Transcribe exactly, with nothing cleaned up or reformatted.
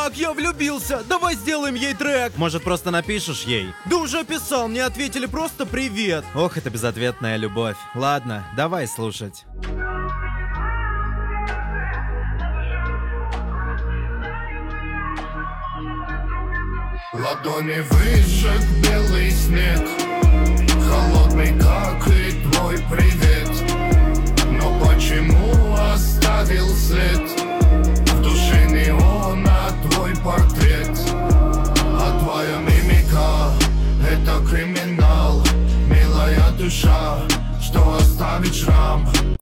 Чувак, я влюбился. Давай сделаем ей трек. Может, просто напишешь ей? Да уже писал, мне ответили просто привет. Ох, это безответная любовь. Ладно, давай слушать. Ладони выжег белый снег, холодный, как и твой привет. Но почему оставил след?